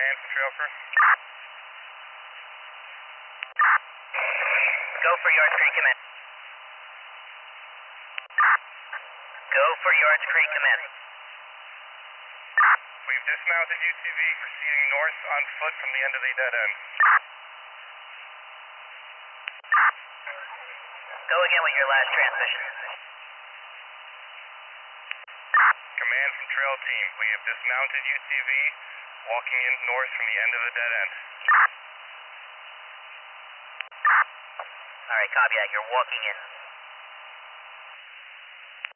command from Trail Crew. Go for Yards Creek command. Go for Yards Creek command. We've dismounted UTV, proceeding north on foot from the end of the dead end. Go again with your last transmission. Command from Trail Team, we have dismounted UTV, walking in north from the end of the dead end. Alright, copy that. You're walking in.